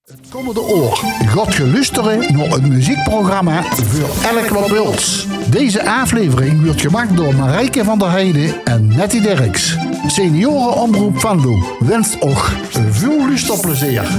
Het komende oor gaat je luisteren naar een muziekprogramma voor elk wat wils. Deze aflevering wordt gemaakt door Marijke van der Heijden en Nettie Derks. Seniorenomroep Venlo wenst ook veel luisterplezier.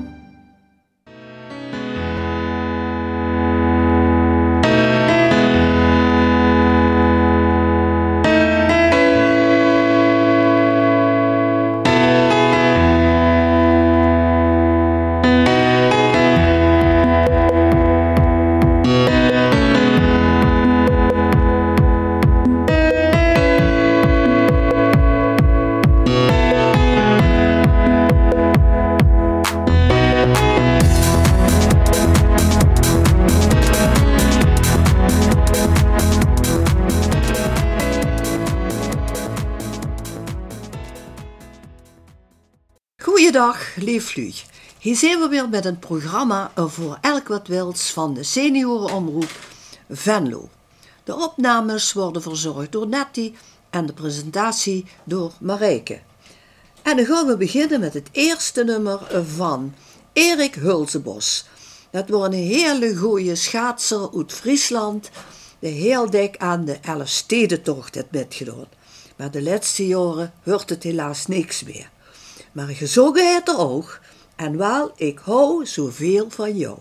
Goeiedag, lief Lu. Hier zijn we weer met een programma voor elk wat wils van de seniorenomroep Venlo. De opnames worden verzorgd door Nettie en de presentatie door Marijke. En dan gaan we beginnen met het eerste nummer van Erik Hulsebos. Dat wordt een hele goeie schaatser uit Friesland, die heel dik aan de Elfstedentocht heeft metgedaan. Maar de laatste jaren hoort het helaas niks meer. Maar gezongen het er ook, en wel, ik hou zoveel van jou.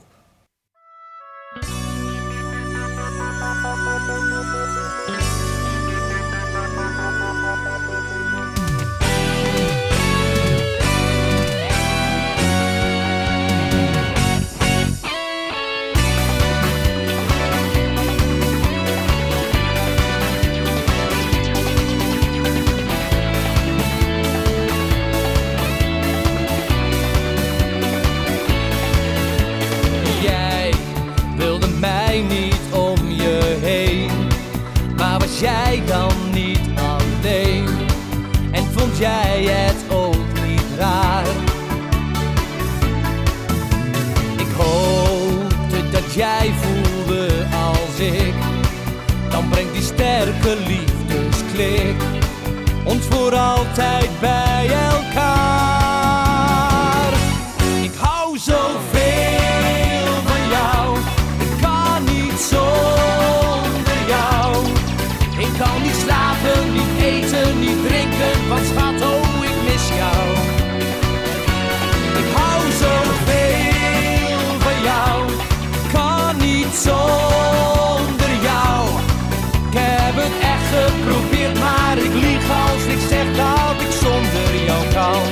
Jij dan niet alleen en vond jij het ook niet raar? Ik hoopte dat jij voelde als ik, dan brengt die sterke liefdesklik ons voor altijd bij elkaar. Ik hou zoveel van jou, ik kan niet zonder jou. Ik kan niet slapen, niet eten, niet drinken, want schat, oh, ik mis jou. Ik hou zoveel van jou, kan niet zonder jou. Ik heb het echt geprobeerd, maar ik lieg als ik zeg dat ik zonder jou kan.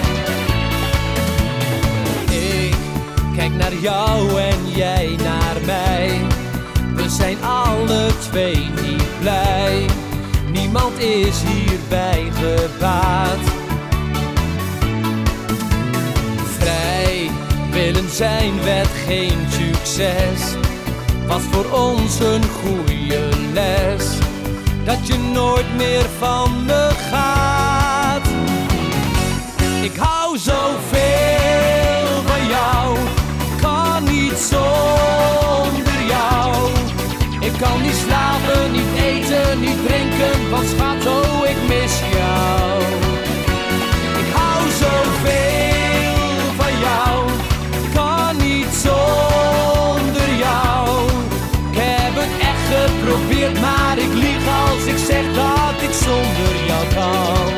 Ik kijk naar jou en jij naar mij. We zijn alle twee niet blij. Niemand is hierbij gebaat. Vrij willen zijn werd geen succes. Was voor ons een goede les, dat je nooit meer van me gaat. Ik hou zoveel van jou, kan niet zonder jou. Ik kan niet slapen, niet eten, niet drinken, want schat, oh, ik mis jou. Ik hou zoveel van jou, kan niet zonder jou. Ik heb het echt geprobeerd, maar ik lieg als ik zeg dat ik zonder jou kan.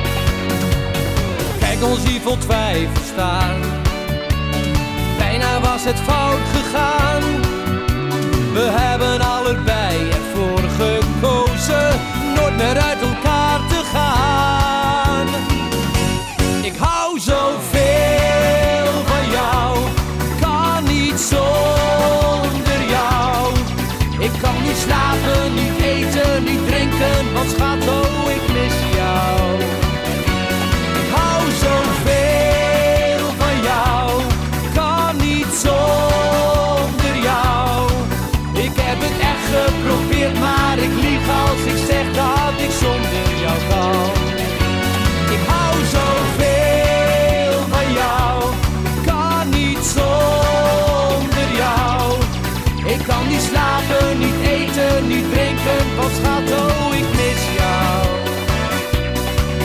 Kijk ons hier vol twijfel staan, bijna was het fout gegaan. We hebben allebei ervoor gekozen nooit meer uit elkaar te gaan. Ik hou zoveel van jou, kan niet zonder jou. Ik kan niet slapen, niet eten, niet drinken, want schat, oh, ik mis jou. Ik hou zoveel van jou, kan niet zonder jou. Ik heb het echt geprobeerd, maar ik lieg als ik zeg dat ik zonder jou kan. Ik hou zoveel van jou, kan niet zonder jou. Ik kan niet slapen, niet eten, niet drinken, want schat, oh, ik mis jou.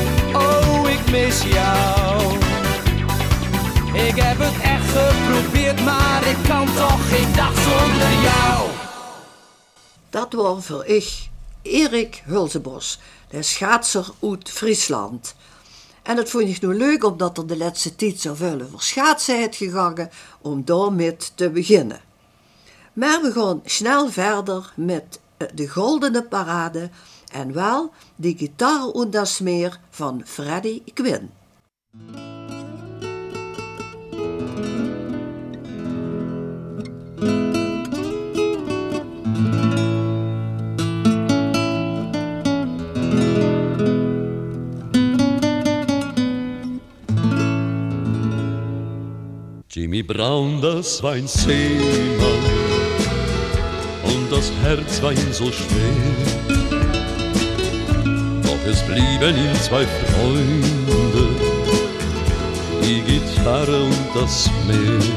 Oh, ik mis jou. Ik heb het echt geprobeerd, ik kan toch geen dag zonder jou. Dat was voor ik, Erik Hulsebos, de schaatser uit Friesland. En dat vond ik nu leuk omdat er de laatste tijd zoveel over schaatsen is gegaan om daarmee te beginnen. Maar we gaan snel verder met de goldene parade en wel die gitaar und das Meer van Freddie Quinn. Jimmy Brown, das war ein Seemann und das Herz war ihm so schwer. Doch es blieben ihm zwei Freunde, die Gitarre und das Meer.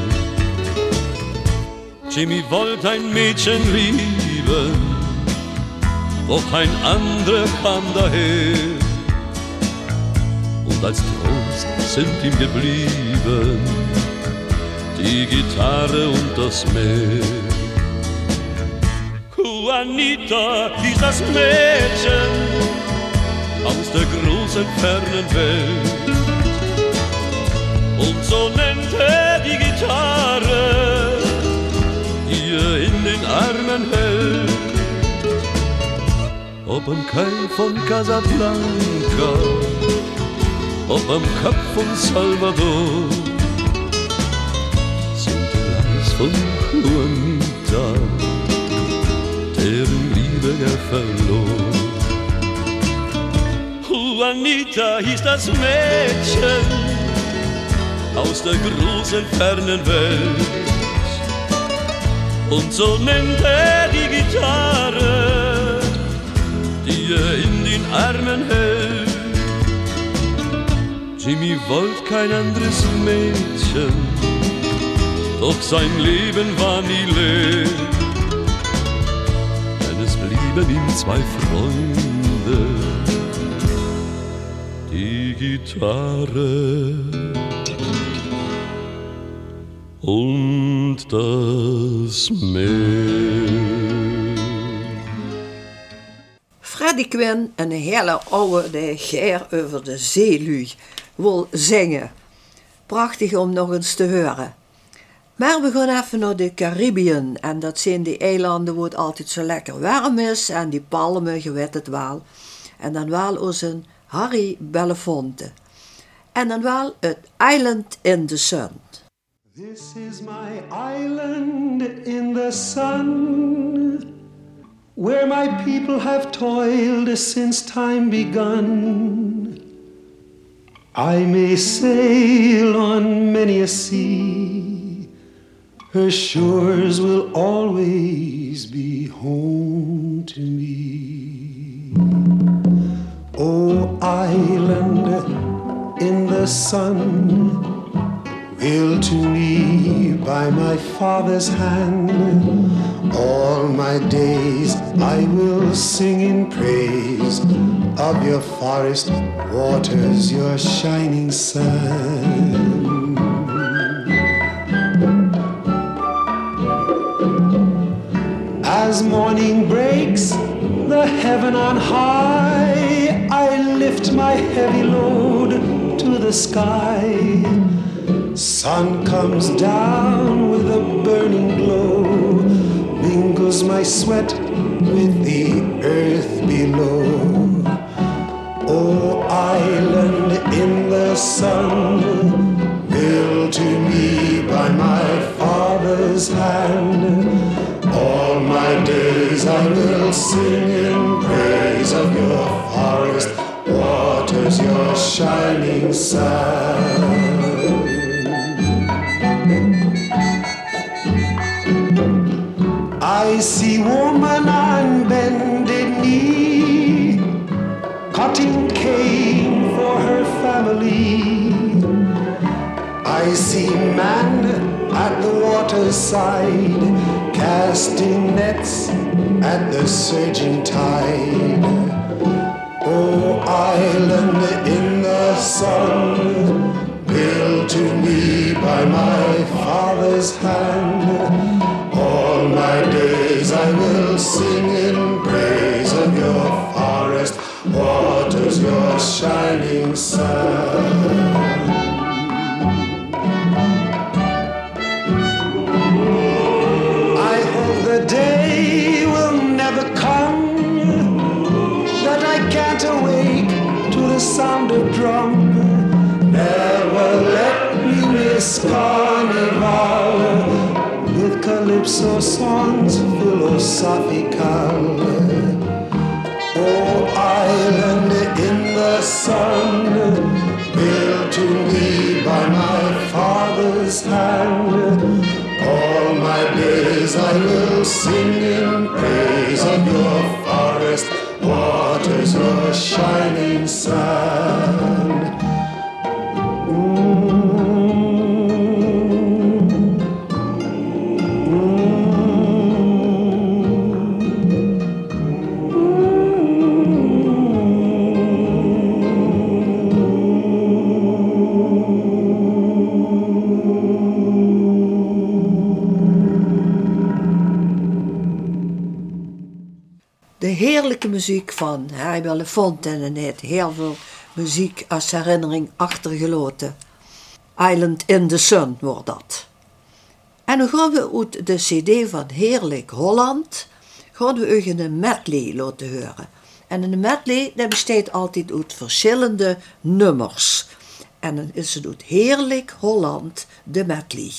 Jimmy wollte ein Mädchen lieben, doch ein anderer kam daher. Und als Trost sind ihm geblieben die Gitarre und das Meer. Juanita hieß das Mädchen aus der großen fernen Welt. Und so nennt er die Gitarre, die er in den Armen hält. Ob am Kai von Casablanca, ob am Kap von Salvador, von Juanita, deren Liebe er verlor. Juanita hieß das Mädchen aus der großen fernen Welt. Und so nennt er die Gitarre, die er in den Armen hält. Jimmy wollte kein anderes Mädchen, doch sein Leben war nie leer, denn es blieben ihm zwei Freunde, die Gitarre und das Meer. Freddie Quinn, een hele oude de geer over de zeelu, wil zingen. Prachtig om nog eens te horen. Maar we gaan even naar de Caribbean en dat zijn die eilanden waar het altijd zo lekker warm is en die palmen, je weet het wel. En dan wel onze Harry Belafonte. En dan wel het Island in the Sun. This is my island in the sun, where my people have toiled since time begun. I may sail on many a sea, her shores will always be home to me. Oh, island in the sun, built to me by my father's hand, all my days I will sing in praise of your forest waters, your shining sun. As morning breaks the heaven on high, I lift my heavy load to the sky. Sun comes down with a burning glow, mingles my sweat with the earth below. Oh, island in the sun, built to me by my father's hand, all my days I will sing in praise of your forest waters, your shining sun. I see woman on bended knee, cutting cane for her family. I see man at the waterside, casting nets at the surging tide. Oh, island in the sun, built to me by my father's Father's hand. All my days I will sing in praise of your forest waters, your shining sun. I hope the day will never come that I can't awake to the sound of drum. Never let me miss carnival with calypso songs philosophical. Oh, island in the sun, built to me by my father's hand. All my days I will sing in praise of your forest waters, your shining sun. De heerlijke muziek van Harry Belafonte en heeft heel veel muziek als herinnering achtergelaten. Island in the Sun wordt dat. En dan gaan we uit de cd van Heerlijk Holland gaan we u een medley laten horen. En een medley dat bestaat altijd uit verschillende nummers. En dan is het uit Heerlijk Holland de medley.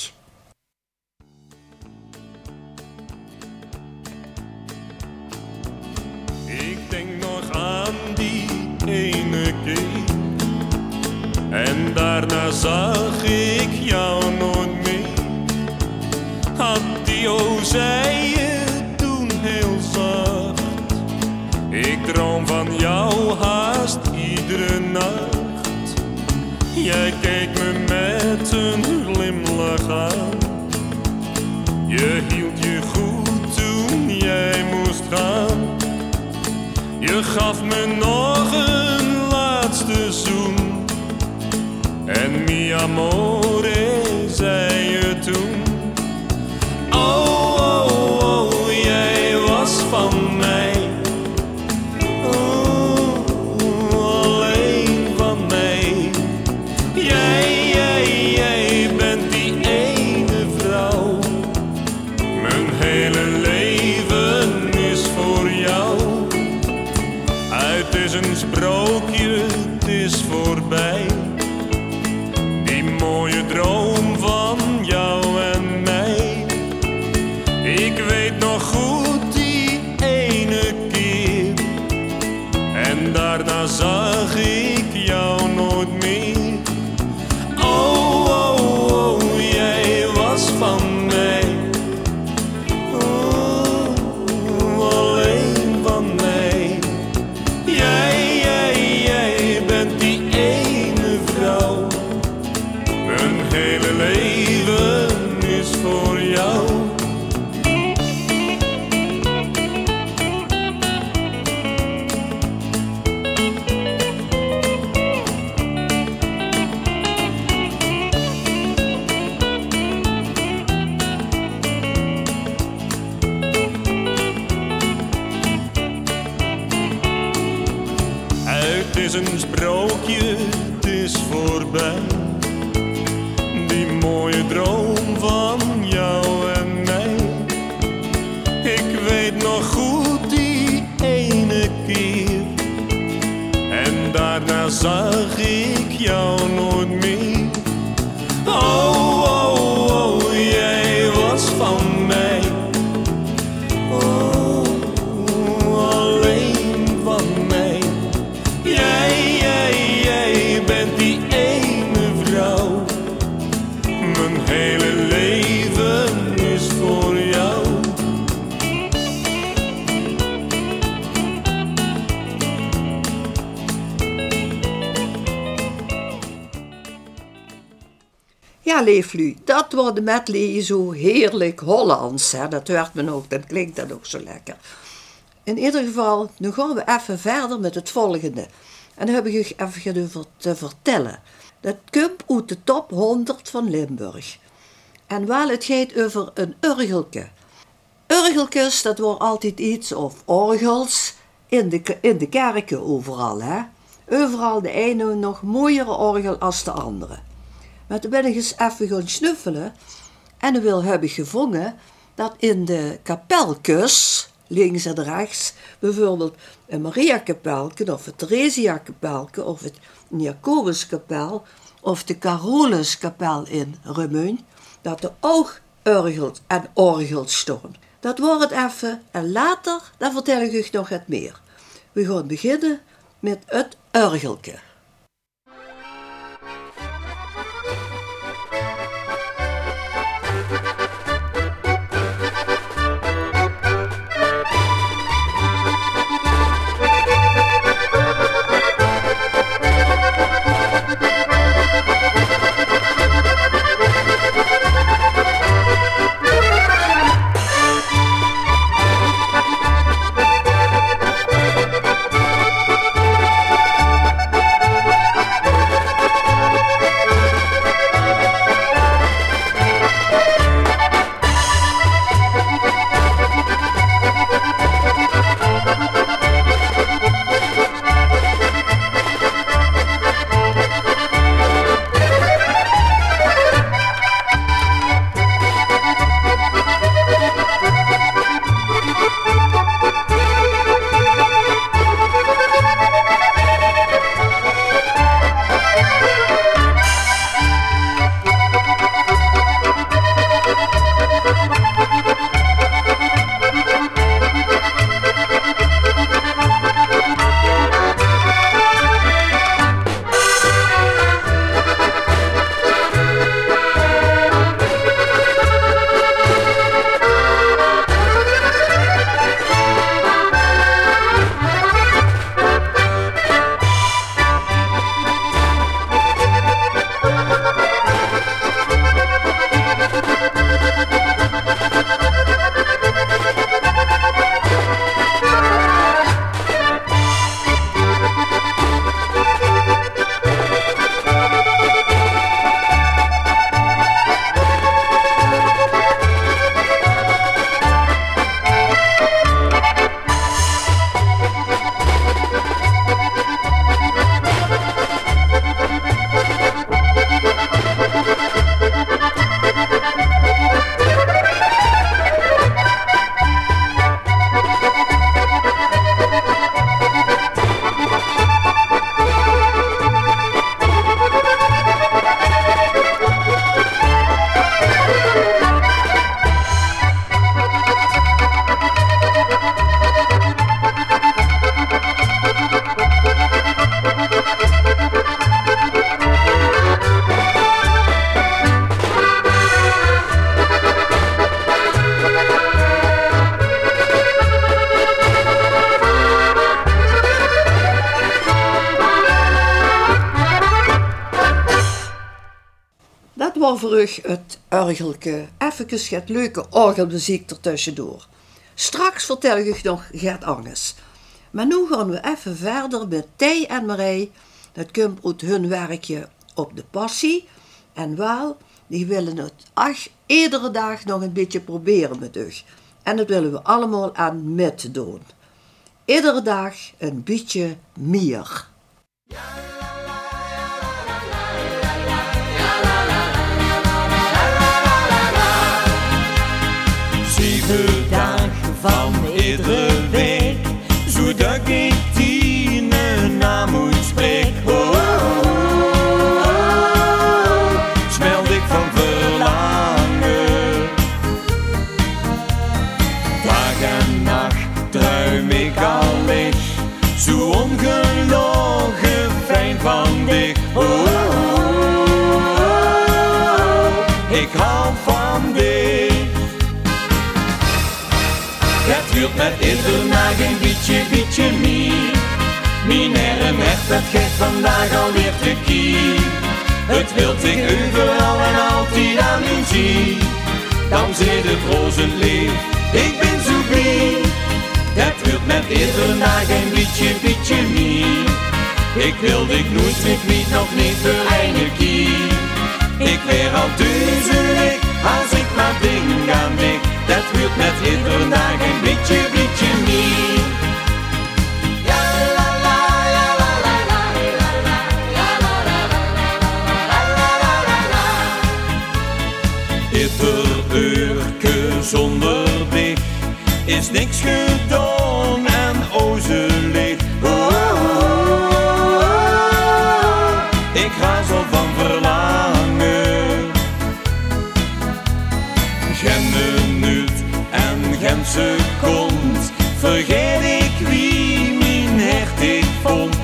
Ik denk nog aan die ene keer en daarna zag ik jou nooit meer. Had die zei je toen heel zacht. Ik droom van jou haast iedere nacht. Jij keek me met een glimlach aan. Je hield je goed toen jij moest gaan. Je gaf me nog een laatste zoen. En mi amore, zei je toen. Oh, oh, oh, jij was van mij. Oh, alleen van mij. Jij bent die ene vrouw. Mijn hele leven is voor jou. Het is een sprookje, het is voorbij. Die mooie droom van jou en mij. Ik weet nog goed die ene keer. En daarna zag ik jou nooit meer. Oh, oh, oh, jij was van mij. Oh, alleen van mij. Jij bent die ene vrouw. Mijn hele leven is voor jou. Het is een sprookje, het is voorbij. Die mooie droom van jou en mij. Ik weet nog goed die ene keer. En daarna zag ik jou nooit meer. Oh, oh, oh, jij was van mij. Oh, alleen van mij. Jij bent die ene vrouw. Mijn hele leven is voor jou. Ja, leeflu, dat wordt de medley zo heerlijk Hollands. Hè? Dat hoort men ook, dat klinkt dat ook zo lekker. In ieder geval, nu gaan we even verder met het volgende. En dan heb ik u even te vertellen. Dat komt uit de top 100 van Limburg. En wel, het gaat over een orgelke. Orgeltjes, dat wordt altijd iets, of orgels, in de kerken overal. Hè? Overal de ene nog mooiere orgel als de andere. Maar toen ben ik eens even gaan snuffelen. En dan heb ik gevonden dat in de kapelkes, links en rechts, bijvoorbeeld een Maria-kapelke, of het Theresia-kapelke, of het Jacobus-kapel, of de Carolus-kapel in Remeun, dat er ook orgels staan. Dat wordt het even en later, dan vertel ik u nog het meer. We gaan beginnen met het orgelke. Voor u het orgelke, even het leuke orgelmuziek ertussendoor. Straks vertel ik u nog Gert Anges. Maar nu gaan we even verder met Thij en Marij. Dat komt uit hun werkje op de passie. En wel, die willen het iedere dag nog een beetje proberen met u. En dat willen we allemaal aan met doen. Iedere dag een beetje meer. 7 dagen van iedere week, zodat ik die naam moet spreken. Oh, oh, oh, oh, smelt ik van verlangen. Dag en nacht druim ik al weg, zo ongelogen fijn van dich. Oh, oh, oh, oh, ik hou van dich. Het duurt met ieder dag een beetje meer. Mijn heren echt, dat geeft vandaag alweer te kier. Het wilt ik overal en altijd aan u zien. Dan zit het rozen leef, ik ben zo blij. Het duurt met ieder dag een beetje meer. Ik wil dich nooit met mij nog niet voor een keer. Ik weer al duizelig als denk aan dich. Dat wordt met iedere dag een beetje meer. Ja la la, ja la la la, la la, ja la la la, la la la la. Ieder uurke zonder dich is niks gedaan en oze leeg. Ik ga zo van verlangen. Geen minuut en geen seconde vergeet ik wie mijn hart ik vond.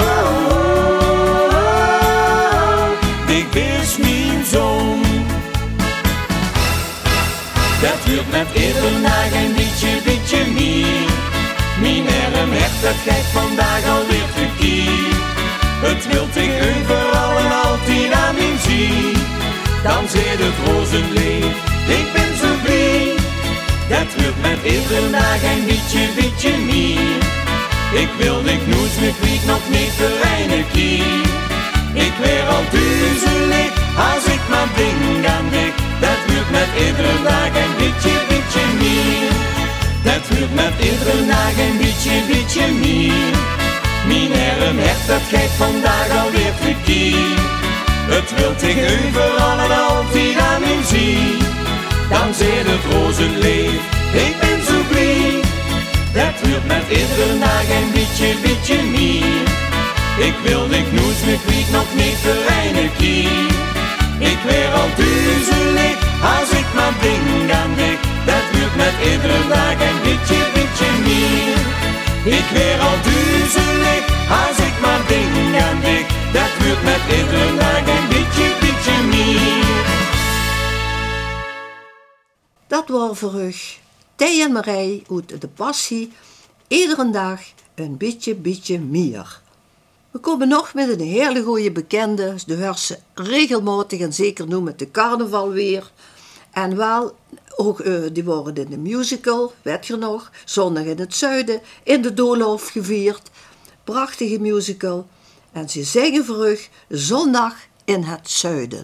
Ik bist mijn zoon. Dat wordt met iedere dag een beetje meer. Mijn arm hart, dat gaat vandaag alweer tekeer. Het wilt ik overal en altijd aan mijn zie. Dan zit het rozenleef, ik ben zo blij. Dat wordt met iedere dag een beetje meer. Ik wil dich nooit meer kwijt, nog niet voor een keer. Ik weer al duizelig als ik maar denk aan dich. Dat wordt met iedere dag een beetje meer. Dat wordt met iedere dag een beetje meer. Mijn arm hart, dat gaat vandaag alweer tekeer. Het wilt ik overal en altijd aan mijn zie. Dan zit het rozenleef, ik ben zo blij. Dat wordt met iedere dag een beetje meer. Ik wil dich nooit meer kwijt, nog niet voor een keer. Ik weer al duizelig als ik maar denk aan dich. Dat wordt met iedere dag een beetje meer. Ik weer al duizelig als ik maar denk aan dich. Dat wordt met iedere dag een beetje meer. Dat was voor u Thij en Marij uit de passie. Iedere dag een beetje meer. We komen nog met een hele goede bekende. De hoort ze regelmatig en zeker nu met de carnaval weer. En wel, ook, die worden in de musical, weet je nog, Zondag in het Zuiden, in de Doolhof gevierd. Prachtige musical. En ze zingen voor u Zondag in het Zuiden.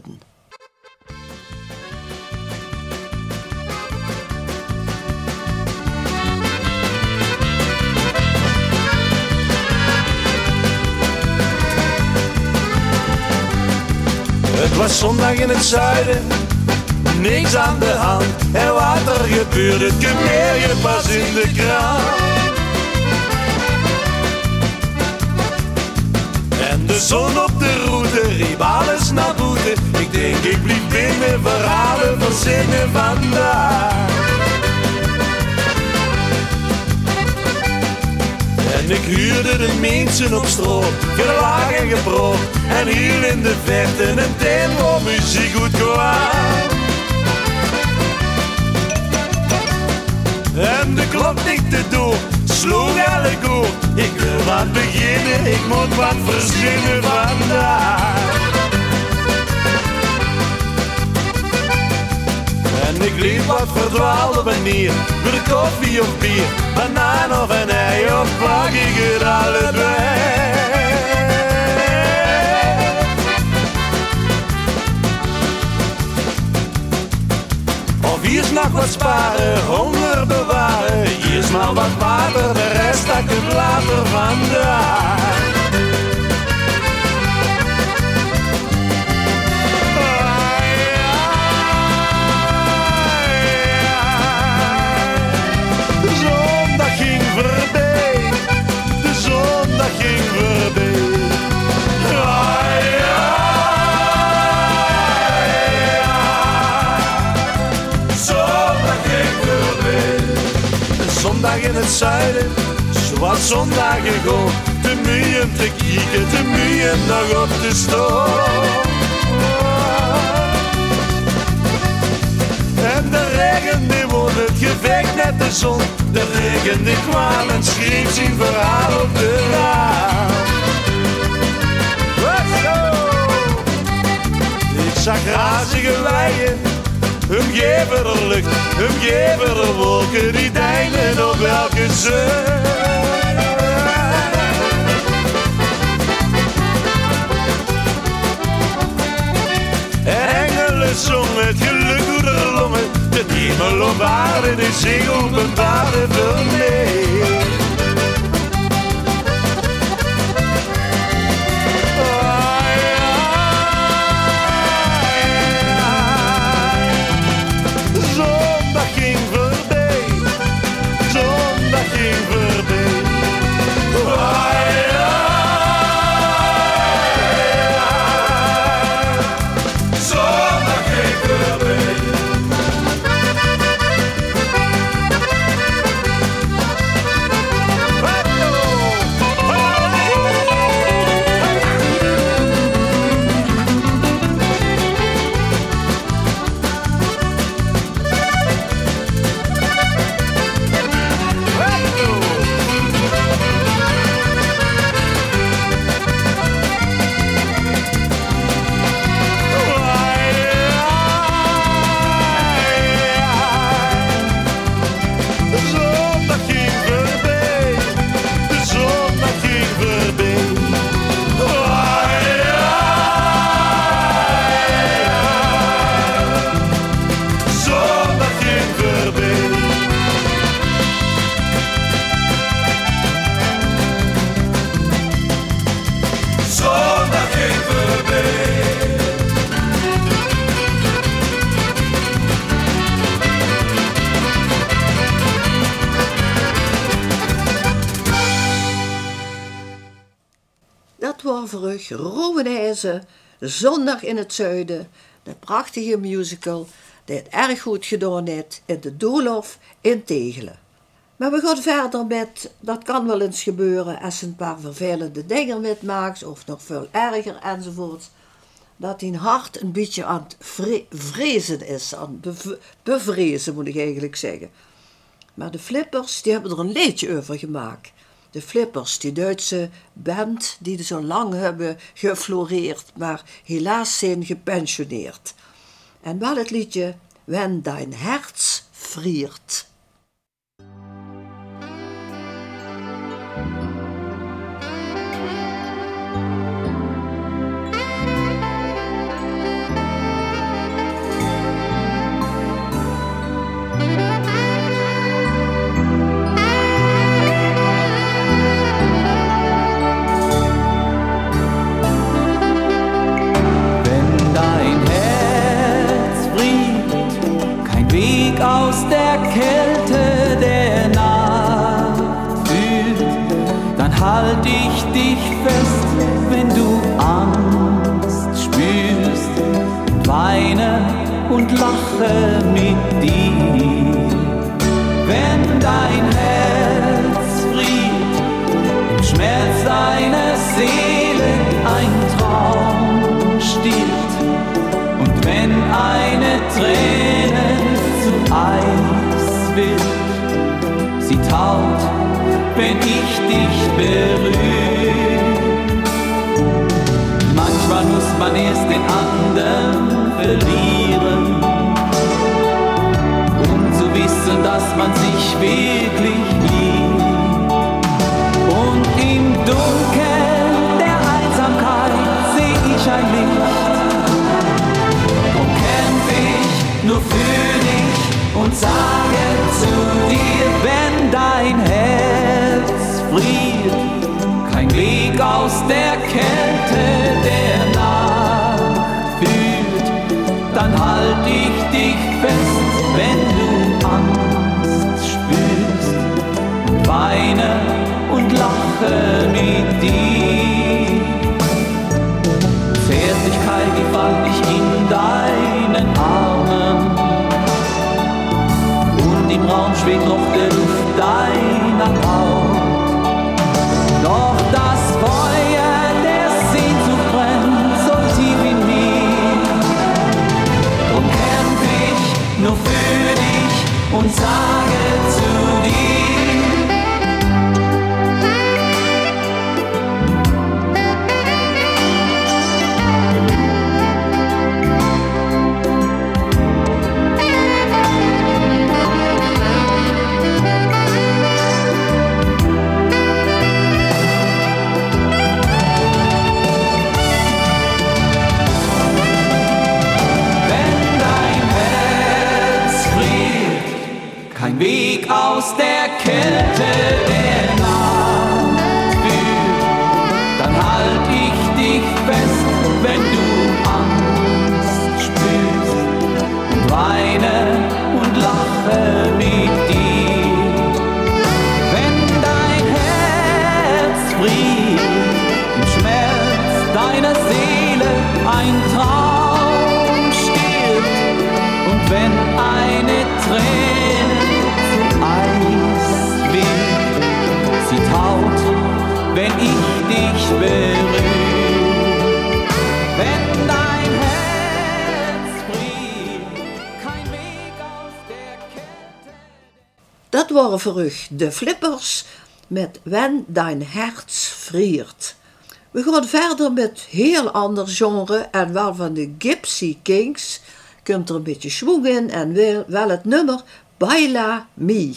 Het was zondag in het zuiden, niks aan de hand. En wat er gebeurde, het meer je pas in de krant. En de zon op de route riep alles naar boete. Ik denk ik blijf binnen, verhalen verzinnen vandaag. En ik huurde de mensen op stroop, gelaag en geproop. En hier in de verte een tent waar muziek goed kwam. En de klok tikte door, sloeg alle goed. Ik wil wat beginnen, ik moet wat verzinnen vandaag. En ik liep wat verdwaald op en neer, voor koffie of bier, banaan of een ei, of pak ik het allebei. Of hier is nog wat sparen, honger bewaren, hier is maar wat water, de rest dat komt later vandaag. Zondag in het zuiden, zoals zondagen gewoon. Te moe om te kijken, te moe om nog op te staan. En de regen die won het gevecht met de zon. De regen die kwam en schreef zijn verhaal op de raam. Ik zag grazige weien, omgeven er lucht, omgeven er wolken die deinen op elke zee. En engelen zongen het geluk door de longen, de hemel op aarde, de zee openbare voor mij. Zondag ging voorbij, zondag ging voorbij. Zondag ging voorbij. Vorig Rowenijzen, Zondag in het Zuiden, de prachtige musical die het erg goed gedaan heeft in de Doolhof in Tegelen. Maar we gaan verder met, dat kan wel eens gebeuren als een paar vervelende dingen metmaakt of nog veel erger enzovoort, dat een hart een beetje aan het vrezen is, aan bevrezen moet ik eigenlijk zeggen. Maar de Flippers die hebben er een liedje over gemaakt. De Flippers, die Duitse band die zo lang hebben gefloreerd, maar helaas zijn gepensioneerd. En wel het liedje Wenn dein Herz friert. Aus der Kälte der Nacht fühlt, dann halt ich dich fest, wenn du Angst spürst, weine und lache mit dir. Wenn dein Herz friert, im Schmerz deiner Seele ein Traum stirbt, und wenn eine Träne Eis wird, sie taut, wenn ich dich berühre. Manchmal muss man erst den anderen verlieren, um zu wissen, dass man sich wirklich liebt. Und im Dunkeln der Einsamkeit seh ich ein Licht und kämpf ich nur für dich und sage zu dir, wenn dein Herz friert, kein Weg aus der Kälte der Nacht führt, dann halt ich dich fest, wenn du Angst spürst, und weine und lache mit dir. Zärtlichkeit, die fall ich in deinen Armen, im Raum schwebt noch der Duft deiner Haut. Doch das Feuer der Sehnsucht brennt so tief in mir. Drum kämpf ich nur für dich und sage zu dir, wenn dein Herz friert, kein Weg aus der Kälte der Nacht führt, dann halt ich dich fest, wenn du Angst spürst, und weine und lache mit dir. Wenn dein Herz friert, im Schmerz deiner Seele ein Traum stirbt, und wenn eine Träne zu Eis wird, sie taut, wenn ich dich berühre. Wenn dein Herz friert, kein Weg aus der Kälte. Dat waren voor u de Flippers met Wenn dein Herz friert. We gaan verder met heel ander genre en wel van de Gypsy Kings. Komt er een beetje schwung in en wel het nummer Baila Mi.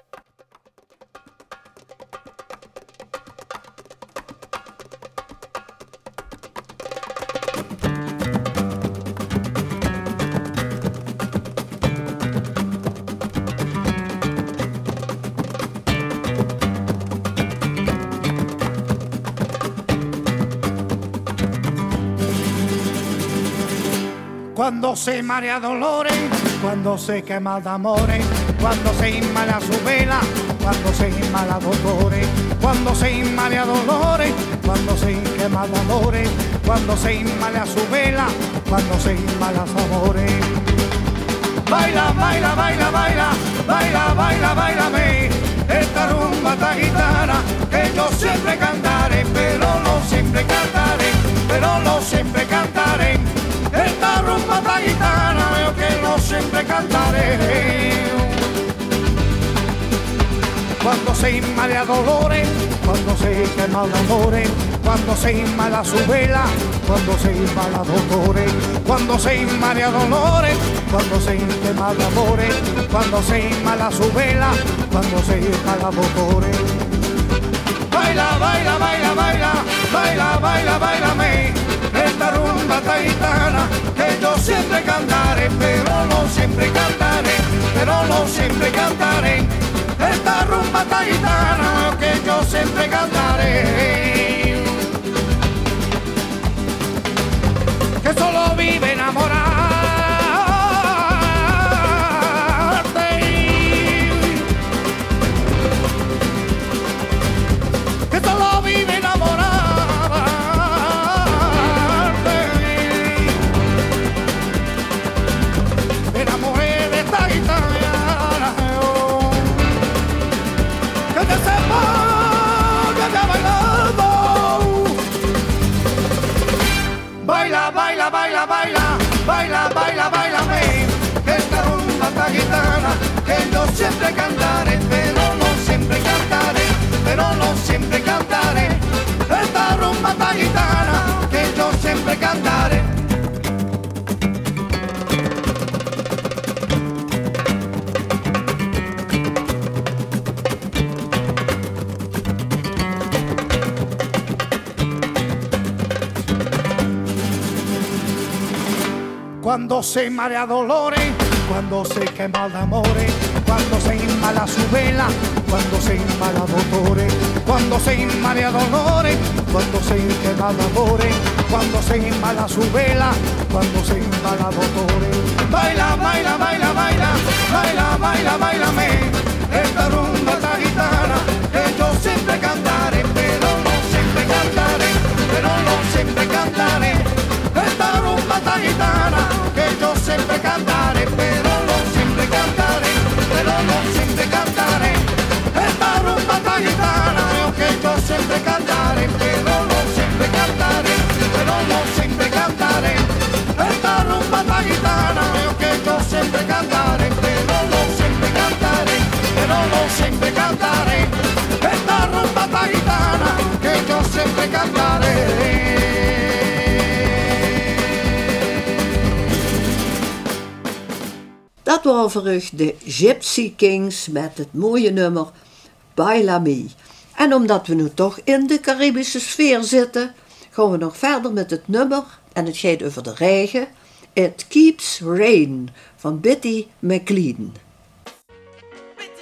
Cuando se marea dolores, cuando se quema de amores, cuando se inmala su vela, cuando se inmala dolores, cuando se inmala dolores, cuando se quema de amores, cuando se inmala su vela, cuando se inmala su amores. Baila, baila, baila, baila, baila, baila, bailame, esta rumba tan gitana que yo siempre cantaré, pero no siempre cantaré, pero no siempre cantaré. Esta rumba tan gitana yo que no siempre cantaré. Cuando se inmala dolores, cuando se quema de amores, cuando se inmala su vela, cuando se inmala dolores, cuando se inmala dolores, cuando se quema de amores, cuando se inmala su vela, cuando se inmala dolores. Baila, baila, baila, baila, baila, baila, bailame, esta rumba tan gitana que yo siempre cantaré, pero no siempre cantaré, pero no siempre cantaré. Esta rumba tan gitana que yo siempre cantaré. Que solo vive enamorarte, que solo vive enamorarte. Me enamoré de esta gitana, que te sepa que te ha bailado. Baila, baila, baila, baila, baila, baila, bailame, esta rumba tan gitana que yo siempre cantaré, pero no siempre cantaré, pero no siempre cantaré. Esta rumba tan gitana que yo siempre cantaré. Cuando se marea dolores, cuando se quema de amores, cuando se inmala su vela, cuando se inmala dolores, cuando se inmala dolores, cuando se quema de amores, cuando se inmala su vela, cuando se inmala dolores. Baila, baila, baila, baila, baila, baila, bailame, esta rumba tan gitana que yo siempre cantaré, pero no siempre cantaré, pero no siempre cantaré. Esta rumba tan gitana que yo siempre cantaré, pero no siempre cantaré, pero no siempre cantaré. Esta rumba tan gitana que yo siempre cantaré, pero no siempre cantaré, pero no siempre cantaré. Esta rumba tan gitana que yo siempre cantaré, pero no siempre cantaré, pero no siempre cantaré. Esta rumba tan gitana que yo siempre cantaré. Dat waren voor u de Gypsy Kings met het mooie nummer Baila Mi. En omdat we nu toch in de Caribische sfeer zitten, gaan we nog verder met het nummer en het gaat over de regen. It Keeps Rain van Bitty McLean. It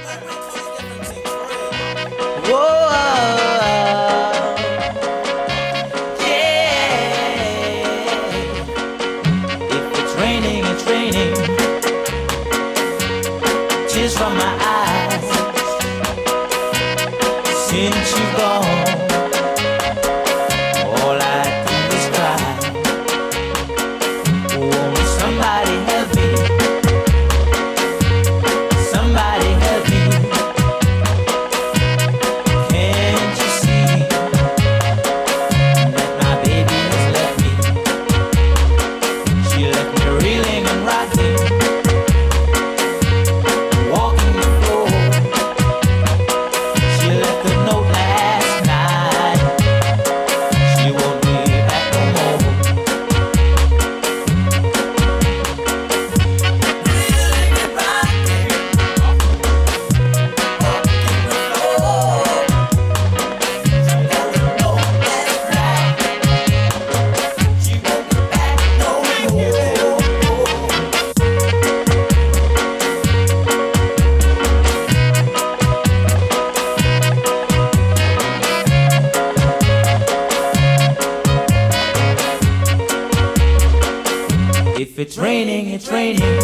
It's raining, it's raining.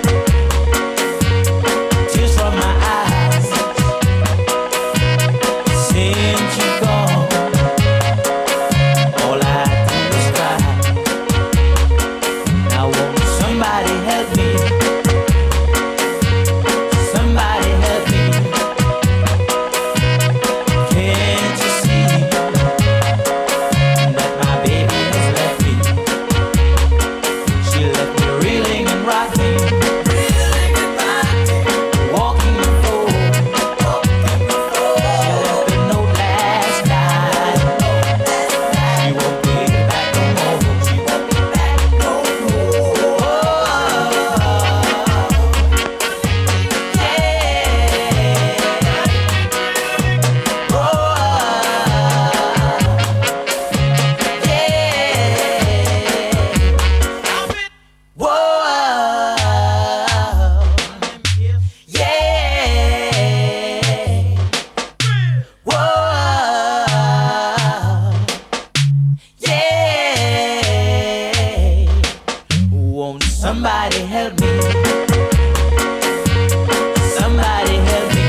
Tears from my eyes. Since you've gone, all I do is cry. Now won't somebody help me? Somebody help me. Can't you see that my baby has left me? She left me reeling and rocking, walking the floor. She left a note last night. She won't be back no more. She won't be back no more. Won't somebody help me? Somebody help me.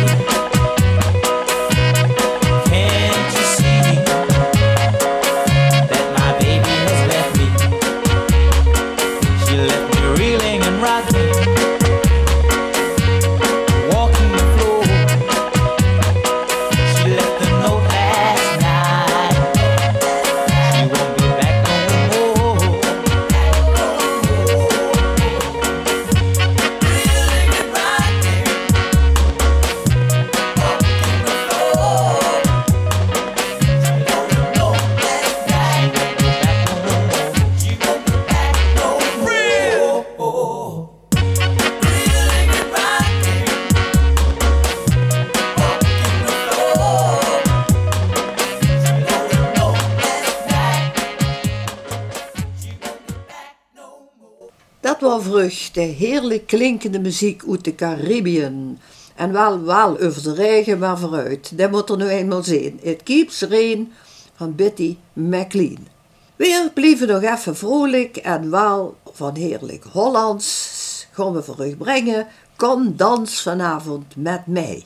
Can't you see that my baby has left me? She left me reeling and rocking, walking the floor. She left a note last night. She won't be back no more. Dat was vrucht, de heerlijk klinkende muziek uit de Caribbean. En wel over de regen, maar vooruit. Dat moet er nu eenmaal zijn. It Keeps Rain van Betty McLean. We blijven nog even vrolijk en wel van heerlijk Hollands gaan we voor u brengen. Kom dans vanavond met mij.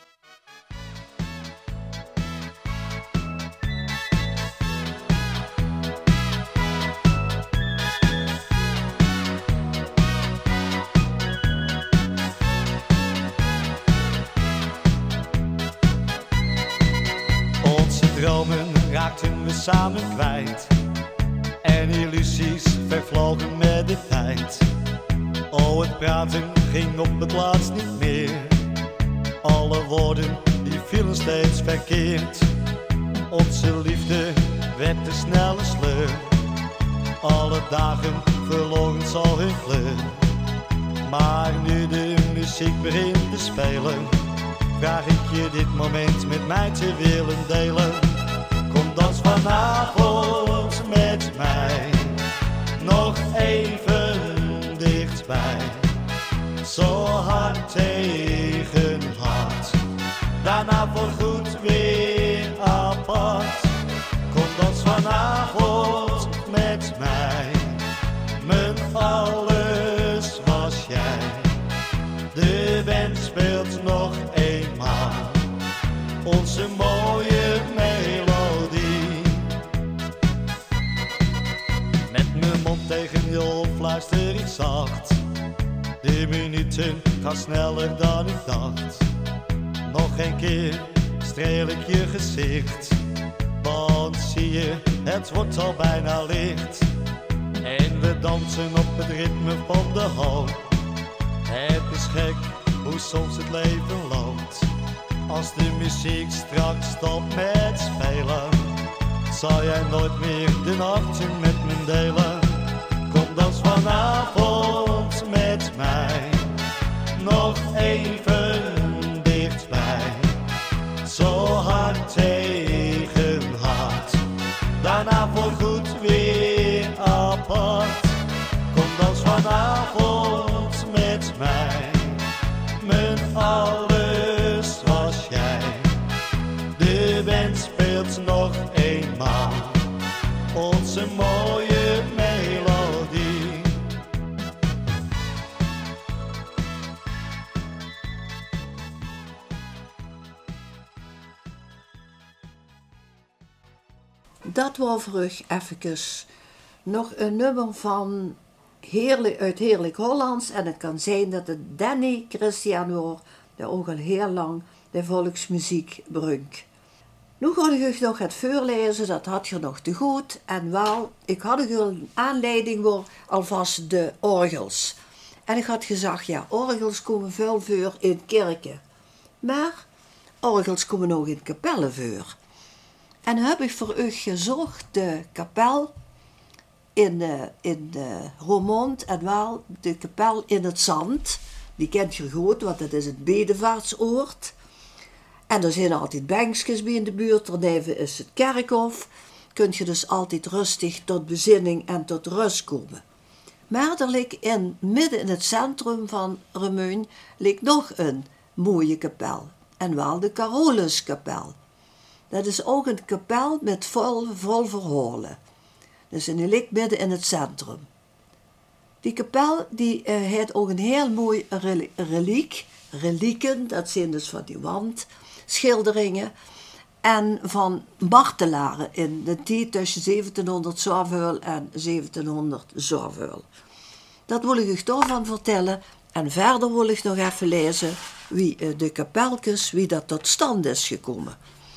Onze dromen raakten we samen kwijt en illusies vervlogen met de tijd. Oh, het praten ging op het laatst niet meer. Alle woorden die vielen steeds verkeerd. Onze liefde werd de snelle sleur. Alle dagen verloren zal hun kleur. Maar nu de muziek begint te spelen, vraag ik je dit moment met mij te willen delen. Kom dans vanavond met mij, nog even dichtbij. Zo hart tegen hart, zacht. Die minuten gaan sneller dan ik dacht. Nog een keer streel ik je gezicht. Want zie je, het wordt al bijna licht. En we dansen op het ritme van de hoop. Het is gek hoe soms het leven loopt. Als de muziek straks stopt met spelen, zal jij nooit meer de nachten met me delen. Kom dans vanavond met mij, nog even dichtbij. Zo hard tegen hard, daarna voorgoed weer apart. Kom dans vanavond met mij, mijn alles was jij. De band speelt nog eenmaal onze mooie melodie. Dat was terug even nog een nummer van uit Heerlijk Hollands. En het kan zijn dat het Danny Christian wordt, die ook al heel lang de volksmuziek brengt. Nu ga ik nog het voorlezen, dat had je nog te goed. En wel, ik had een aanleiding voor alvast de orgels. En ik had gezegd, ja, orgels komen veel voor in kerken. Maar orgels komen ook in kapellen voor. En dan heb ik voor u gezocht de kapel in Roermond en wel de kapel in het zand. Die kent je goed, want dat is het bedevaartsoord. En er zijn altijd bankjes bij in de buurt. Daarneven is het kerkhof. Kun je dus altijd rustig tot bezinning en tot rust komen. Maar er ligt midden in het centrum van Remeun ligt nog een mooie kapel. En wel de Caroluskapel. Dat is ook een kapel met vol verhalen. Dus die ligt midden in het centrum. Die kapel die heeft ook een heel mooi relieken, dat zijn dus van die wandschilderingen. En van martelaren in de tijd tussen 1700 zoveel en 1700 zoveel. Dat wil ik u toch van vertellen. En verder wil ik nog even lezen wie de kapeltjes, wie dat tot stand is gekomen.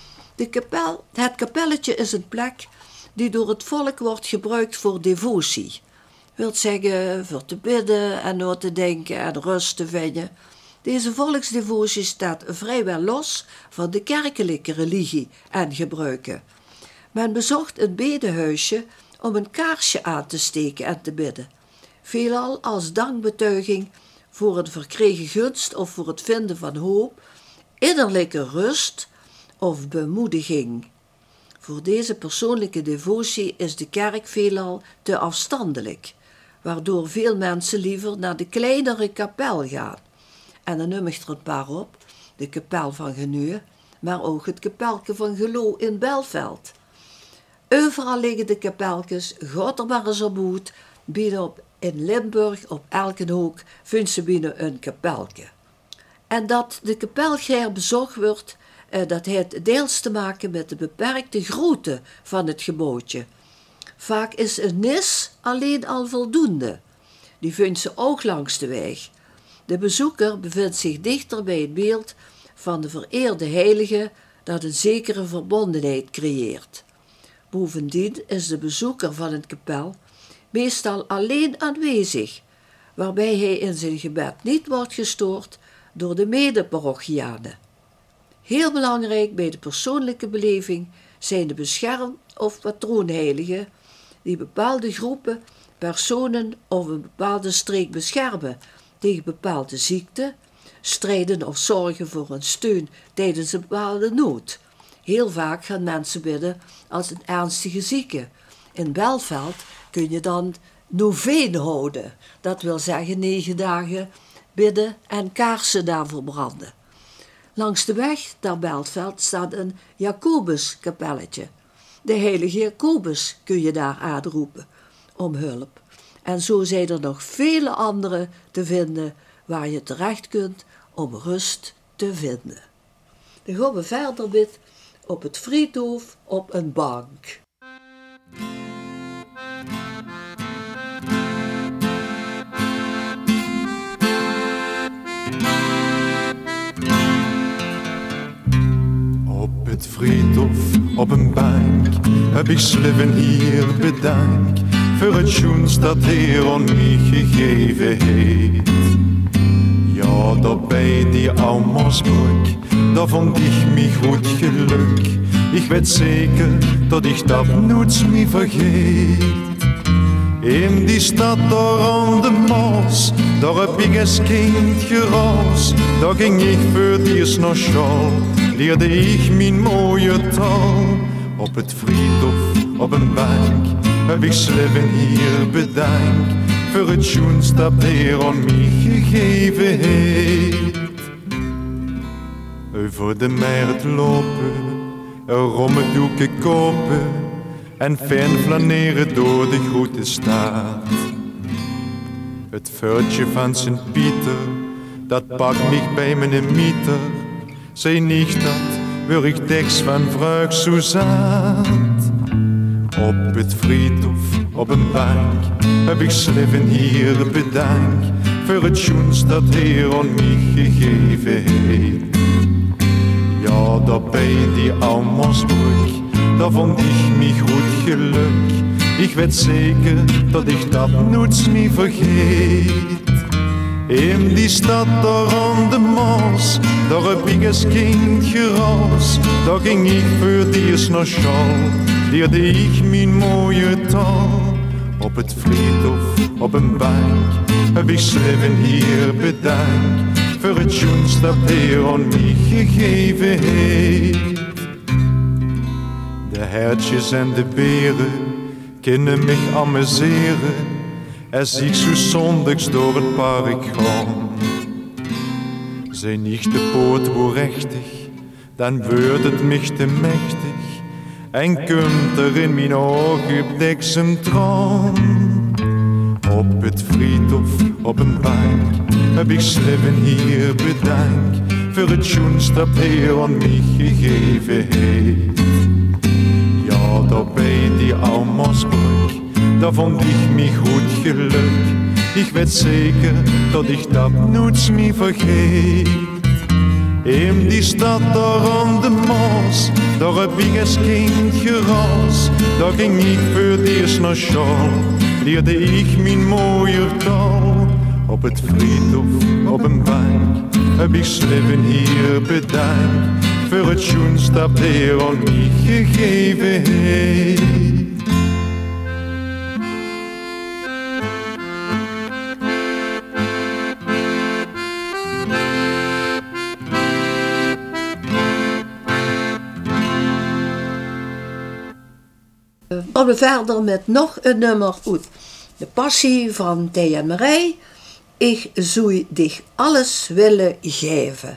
Het kapelletje is een plek die door het volk wordt gebruikt voor devotie. Wil zeggen voor te bidden en door te denken en rust te vinden. Deze volksdevotie staat vrijwel los van de kerkelijke religie en gebruiken. Men bezocht een bedehuisje om een kaarsje aan te steken en te bidden. Veelal als dankbetuiging voor een verkregen gunst of voor het vinden van hoop, innerlijke rust of bemoediging. Voor deze persoonlijke devotie is de kerk veelal te afstandelijk, waardoor veel mensen liever naar de kleinere kapel gaan. En dan noem ik er een paar op, de kapel van Genue, maar ook het kapelke van Geloo in Belveld. Overal liggen de kapeltjes, God er maar eens op moet, binnen in Limburg, op elke hoek, vindt ze binnen een kapelke. En dat de kapelgeer bezocht wordt, dat heeft deels te maken met de beperkte grootte van het gebouwtje. Vaak is een nis alleen al voldoende. Die vindt ze ook langs de weg. De bezoeker bevindt zich dichter bij het beeld van de vereerde heilige dat een zekere verbondenheid creëert. Bovendien is de bezoeker van een kapel meestal alleen aanwezig, waarbij hij in zijn gebed niet wordt gestoord door de mede-parochianen. Heel belangrijk bij de persoonlijke beleving zijn de bescherm- of patroonheiligen die bepaalde groepen, personen of een bepaalde streek beschermen tegen bepaalde ziekten, strijden of zorgen voor een steun tijdens een bepaalde nood. Heel vaak gaan mensen bidden als een ernstige zieke. In Belveld kun je dan noveen houden. Dat wil zeggen 9 dagen bidden en kaarsen daarvoor branden. Langs de weg naar Belveld staat een Jacobuskapelletje. De heilige Jacobus kun je daar aanroepen om hulp. En zo zijn er nog vele andere te vinden waar je terecht kunt om rust te vinden. Dan gaan we verder met op het friedhof op een bank. friedhof op een bank heb ik Sliven hier bedankt voor het schoens dat Heer aan mij gegeven heeft. Ja, dat bij die Almasbrug, daar vond ik mij goed geluk. Ik weet zeker dat ik dat nooit meer vergeet. In die stad daar aan de Maas, daar heb ik als kind gerast. Daar ging ik voor het eerst naar school, leerde ik mijn mooie taal. Op het friedhof, op een bank, heb ik Sliven hier bedankt voor het schoens dat Heer aan mij gegeven heeft. Over de markt lopen, een rommeldoeken kopen en fan flaneren door de grote stad. Het vuurtje van Sint-Pieter, dat pakt mich bij mijn mieter. Zei niet dat, wil ik tekst van vrouw Suzanne. Op het friedhof, op een bank, heb ik Sliven hier bedankt voor het schoens dat Heer aan mij gegeven heeft. Ja, dat bij die Almasbrug, daar vond ik mij goed geluk. Ik weet zeker dat ik dat nooit meer vergeet. In die stad daar aan de Maas, daar heb ik als kind gerast. Daar ging ik voor het eerst naar school, leerde ik mijn mooie taal. Op het friedhof, op een bank, heb ik Sliven hier bedankt voor het schoens dat Heer aan mij gegeven heeft. De hertjes en de beren kunnen mich amuseren als ik zo zondags door het park ga. Zijn niet de poort wo rechtig, dan wordt het mich te mächtig en komt er in mijn ogen deksem traan. Op het friedhof, op een bank, heb ik Sliven hier bedankt voor het schoens dat Heer aan mij gegeven heeft. Ja, daar bij die Almasbrug, daar vond ik mij goed geluk. Ik weet zeker dat ik dat nooit meer vergeet. In die stad daar aan de Maas, daar heb ik als kind gerast. Daar ging ik voor het eerst naar school, leerde ik mijn mooie taal. Op het friedhof, op een bank, heb ik Sliven hier bedankt voor het schoens dat Heer aan mij gegeven heeft. gaan we verder met nog een nummer uit de passie van Thea Marie. Ik zou dich alles willen geven.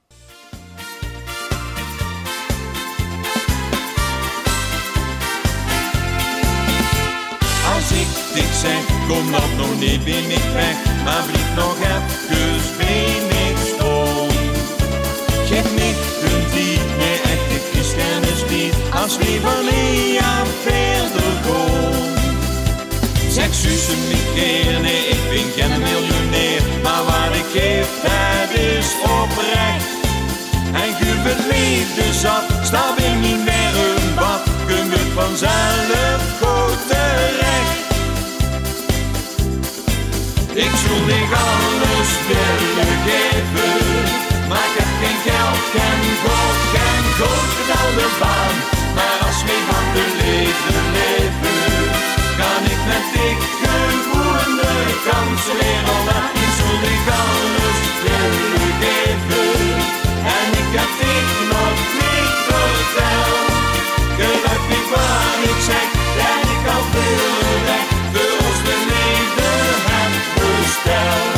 Als ik dit zeg, kom dan nog niet, ben ik weg, maar blijf nog even ben ik stom. Geef me een diep, nee echte Christennis niet, als we van aan verder gaan. Zeg zussen niet keer, nee ik ben geen miljonair, maar wat ik geef, dat is oprecht. En guur het liefde zat, stap in niet meer een bad, kun het vanzelf goed terecht. Ik zou dich alles willen geven, maar ik heb geen geld, geen goed betaalde baan. Maar als we van de leven, kan ik met dik gewoon de kans leren. Ik zou dich alles willen geven, en ik heb dich nog niet verteld. Geloof niet waar ik zeg, en ik al veel weg, voor ons de leven heb besteld.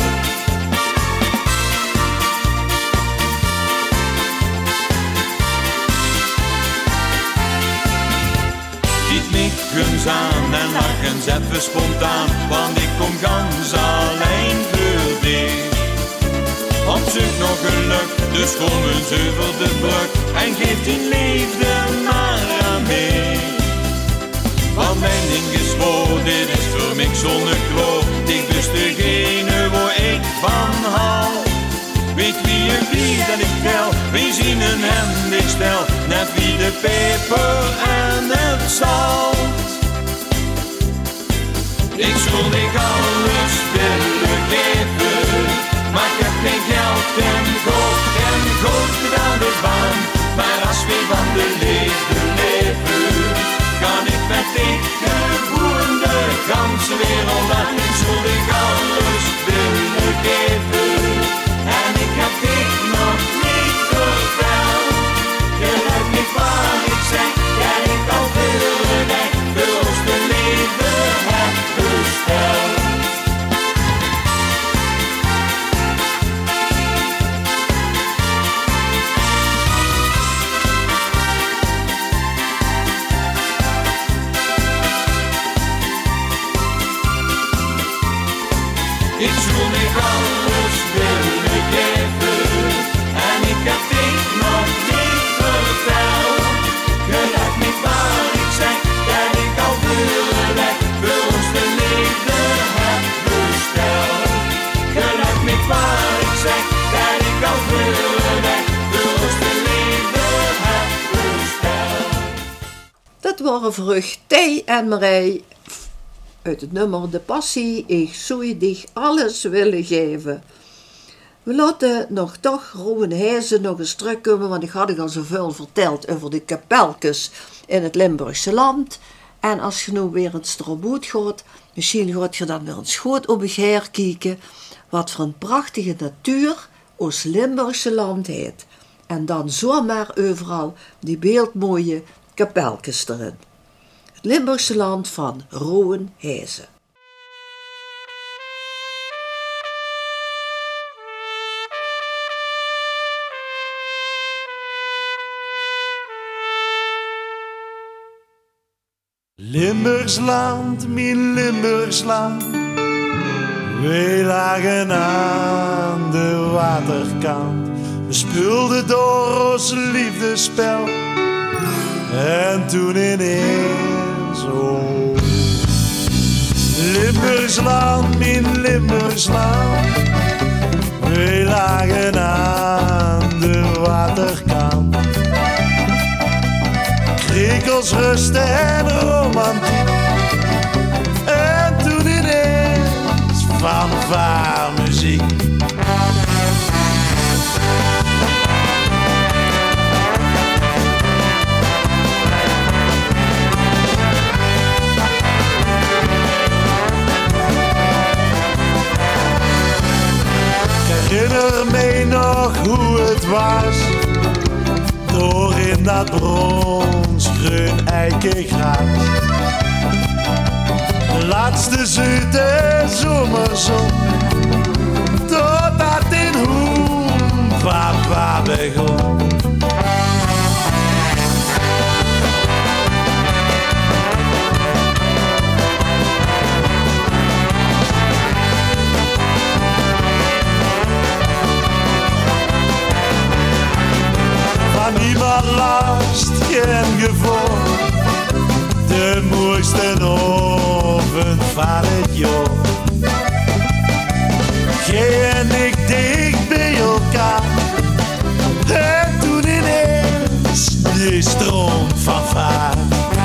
Guns aan en lach eens even spontaan, want ik kom gans alleen voor dich. Op zoek nog geluk, dus kom eens over de brug en geef die liefde maar aan mij. Want mijn ding is voor, dit is voor mij zonnekloof, ik dus degene waar ik van hou. Weet wie je wie en ik tel. We zien een en ik stel, net wie de peper en het zout. Ik zou ik alles willen geven, maar ik heb geen geld en goed aan de baan. Maar als we van de liefde leven, kan ik met dikke boeren de ganse wereld aan. Ik zou ik alles willen geven, en ik heb dit nog niet verteld. Je lijkt niet waar ik zeg, jij ik al veel weg, voor ons te leven heb besteld. Ik zou ik alles willen geven, en ik heb dit nog niet verteld. Je lijkt niet waar ik zeg, dat ik al veel weg, voor ons te leven heb besteld. Je lijkt niet waar ik zeg, dat ik al veel weg, voor ons te leven heb besteld. Dat waren vrucht Thij en Marij uit het nummer De Passie, ik zou je dich alles willen geven. We laten nog toch Rowan Heijzen nog eens terugkomen, want ik had al zoveel verteld over de kapelkes in het Limburgse land. En als je nu weer eens erop gaat, misschien gaat je dan weer eens goed op je her kijken wat voor een prachtige natuur ons Limburgse land heet. En dan zomaar overal die beeldmooie kapelkes erin. Het Limburgse land van Rowan Heijzen. Limburgsland, mijn Limburgsland, wij lagen aan de waterkant. We speelden door ons liefdespel en toen ineens, oh. Limburgsland, mijn Limburgsland, wij lagen aan de waterkant. Krekels, rust en romantiek. En toen ineens fanfaremuziek. Ik herinner me nog hoe het was, door in dat bronsgroen eikengras. De laatste zoete zomerzon, totdat in Hoen papa begon. Van niemand last, geen gevoel. De mooiste oven van het jaar. Jij en ik dicht bij elkaar. En toen ineens die stroom van vaart.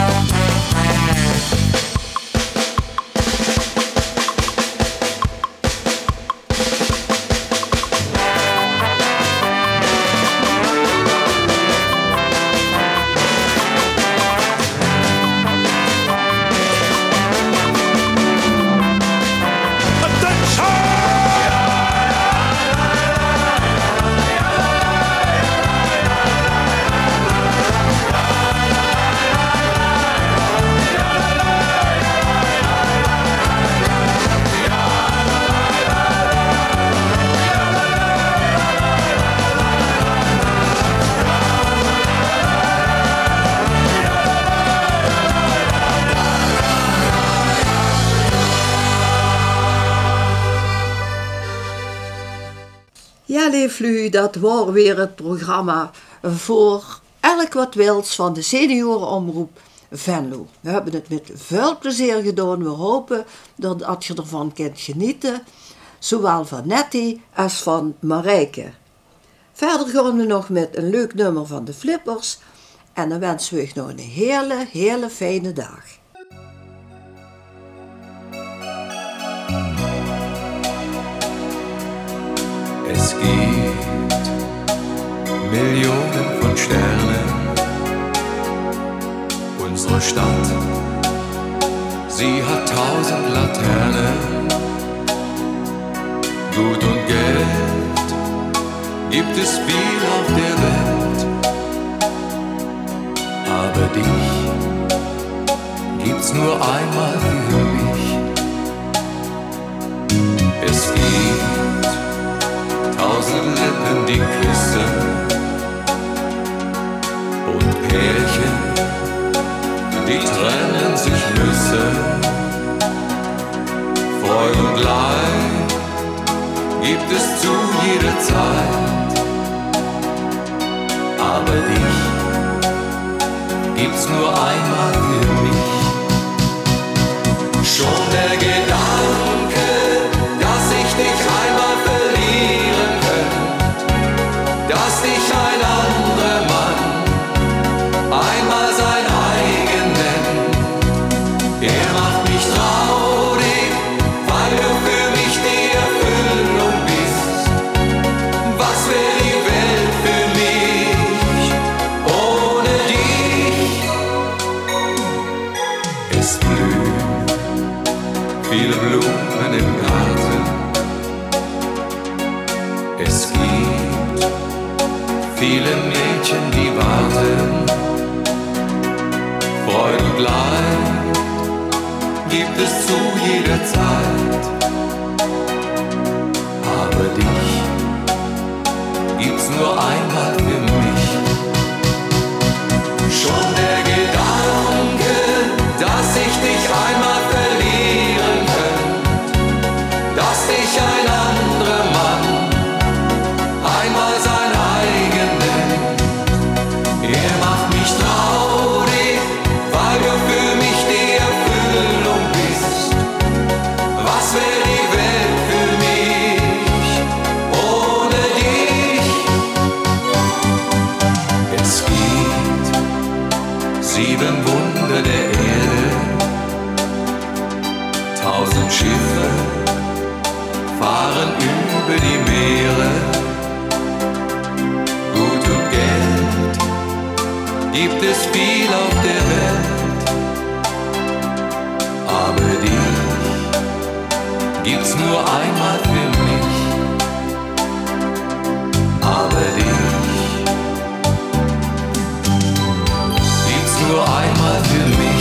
Ja, lieflu, dat was weer het programma voor Elk wat wils van de seniorenomroep Venlo. We hebben het met veel plezier gedaan. We hopen dat je ervan kunt genieten, zowel van Nettie als van Marijke. Verder gaan we nog met een leuk nummer van de Flippers. En dan wensen we u nog een hele fijne dag. Es gibt Millionen von Sternen. Unsere Stadt, sie hat 1000 Laternen. Gut und Geld gibt es viel auf der Welt. Aber dich gibt's nur einmal für mich. Es gibt 1000 Lippen, die küssen und Pärchen, die trennen sich müssen. Freude und Leid gibt es zu jeder Zeit. Aber dich gibt's nur einmal für mich. Schon der Gedanke, dass ich dich einmal verlieren könnte, dass dich ein anderer Mann einmal sein eigen nennt, er macht mich traurig, weil du für mich die Erfüllung bist. Was wäre die Welt für mich ohne dich? Es blühen viele Blumen im Garten. Es gibt viele Mädchen, die warten. Freude und Leid gibt es zu jeder Zeit. Aber dich gibt's nur einmal für mich. Schon der Gedanke, dass ich dich einmal verlieren könnte, dass dich ein anderer Mann einmal sein eigen nennt, er macht mich traurig, weil du für mich die Erfüllung bist. Was wäre die Welt für mich ohne dich? Es gibt 7 Wunder der Erde, 1000 Schiffe fahren über die Meere. Gut und Geld gibt es viel auf der Welt. Aber dich gibt's nur einmal für mich. Aber dich gibt's nur einmal für mich.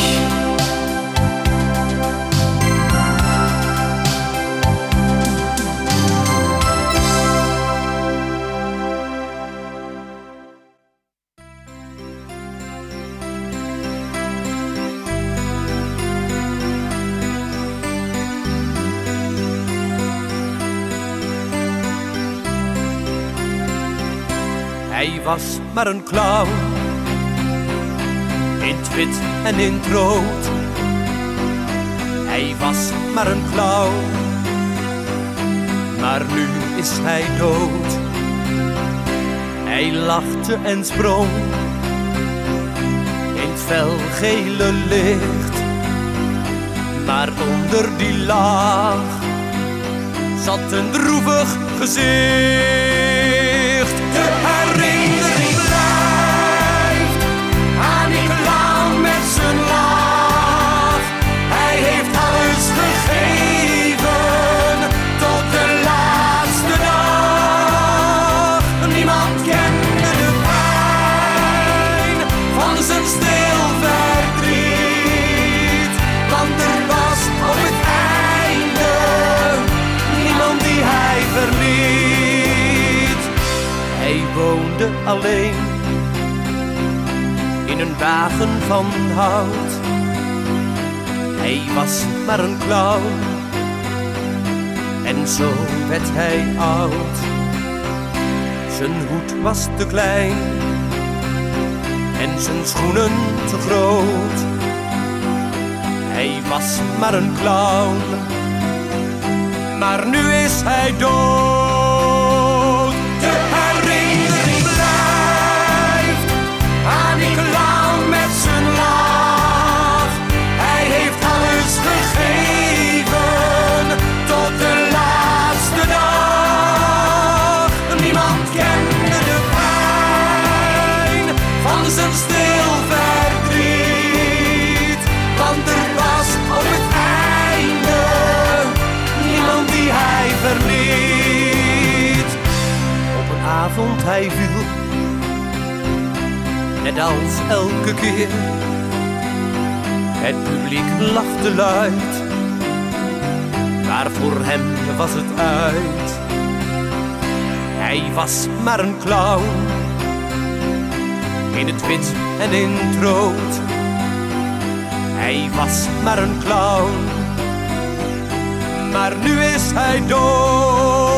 Hij was maar een clown, in het wit en in het rood. Hij was maar een clown, maar nu is hij dood. Hij lachte en sprong in het felgele licht, maar onder die laag zat een droevig gezicht. De herinnering blijft aan die clown met zijn lach. Hij heeft alles gegeven tot de laatste dag. Niemand kende de pijn van zijn stil verdriet, want er was op het einde niemand die hij verliet. Hij woonde alleen in een wagen van hout. Hij was maar een clown en zo werd hij oud. Zijn hoed was te klein en zijn schoenen te groot. Hij was maar een clown, maar nu is hij dood. De herinnering avond hij viel, net als elke keer. Het publiek lachte luid, maar voor hem was het uit. Hij was maar een clown, in het wit en in het rood. Hij was maar een clown, maar nu is hij dood.